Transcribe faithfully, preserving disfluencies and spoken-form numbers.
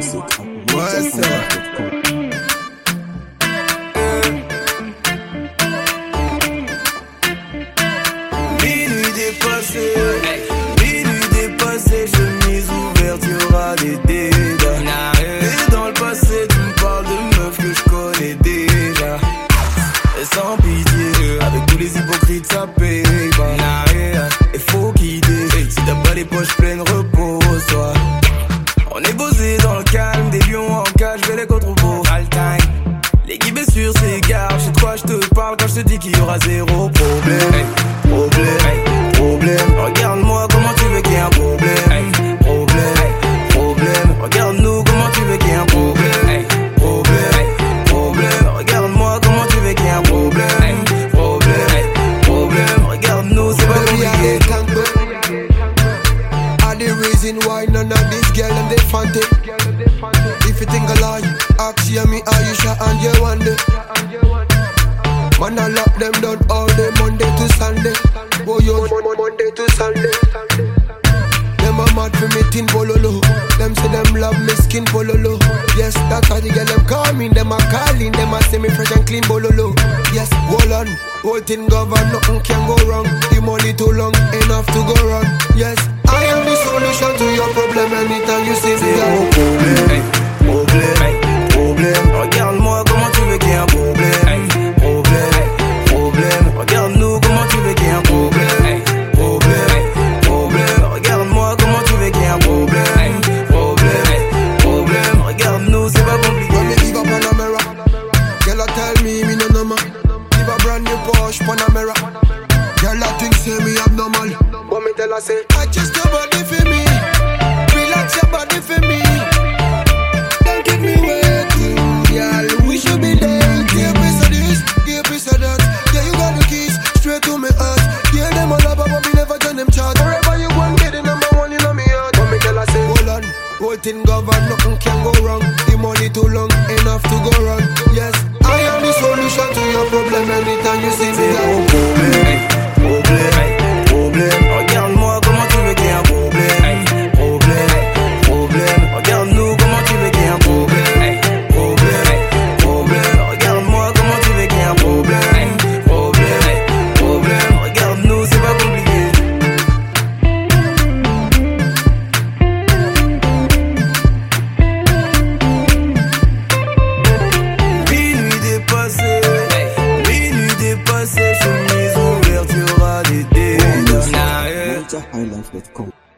Ouais, ça. Minuit dépassé, minuit dépassé, chemise ouverte, y'aura des dégâts. Et dans le passé, tu me parles de meufs que je connais déjà. Et sans pitié, avec tous les hypocrites, ça paye pas. Et faut quitter, si t'as pas les poches pleines, repose-toi. On est posé dans le calme, des lions en cage, je vais les contre beau. All time. L'équipe est sur ses gardes, je sais de quoi je te parle quand je te dis qu'il y aura zéro problème. Hey. Problème, hey. Problème. Regarde-moi comment tu veux qu'il y ait un problème. Hey. Problème, hey. Problème. Regarde-nous comment tu veux qu'il y ait un problème. Hey. Problème, hey. Problème. Regarde-moi comment tu veux qu'il y ait un problème. Hey. Problème, hey. Problème. Regarde-nous, c'est pas compliqué. The reason why none of these girls and they fant it. If you think I lie, ask you me Aisha and you want it. Man I lock them down all day Monday to Sunday. Oh yo, Monday to Sunday. Them a mad for me tin bololo. Them say them love me skin bololo. Yes, that's why the girl them call me. Them a calling, them a say me fresh and clean bololo. Yes, hold on, whole thing govern, nothing can go wrong. The money too long, enough to go wrong. Yes, I am the solution to your problem. Anytime you see me, zéro problème, hey. Problème, hey. Problème. Regarde-moi comment tu veux qu'il y ait un problème. Hey. Problème, hey. Problème. Regarde-nous comment tu veux qu'il y ait un problème. Hey. Problème, hey. Problème. Regarde-moi comment tu veux qu'il y ait un problème. Hey. Problème, hey. Problème. Regarde-nous, c'est pas compliqué. When me leave a Panamera, girl I tell me me no number. Give a brand new Porsche Panamera. Girl I think say me abnormal, but me tell her say I just your body for me. Relax your body for me. Don't keep me waiting, girl. We should be there. Give a piece of this, give a piece of that. Yeah, you got the keys straight to me heart. Yeah, them all up, but me never turn them chat. Forever you want get the number one, you know me heart. But me tell her say hold on, whole thing govern, nothing can go wrong. The money too long, enough to go wrong. Yes, I am the solution to your problem. Anytime you see me, zéro problème, hey. Problème, hey. Problème. Regarde-moi comment tu veux qu'il y ait un problème. Hey. Problème, hey. Problème. Regarde-nous comment tu veux qu'il y ait un problème. Hey. Problème, hey. Problème. Regarde-moi comment tu veux qu'il y ait un problème. Hey. Problème, hey. Problème. Regarde-nous, c'est pas compliqué. Minuit dépassé, hey. Minuit dépassé, chemise ouverte, y'aura des dégâts. High life dot com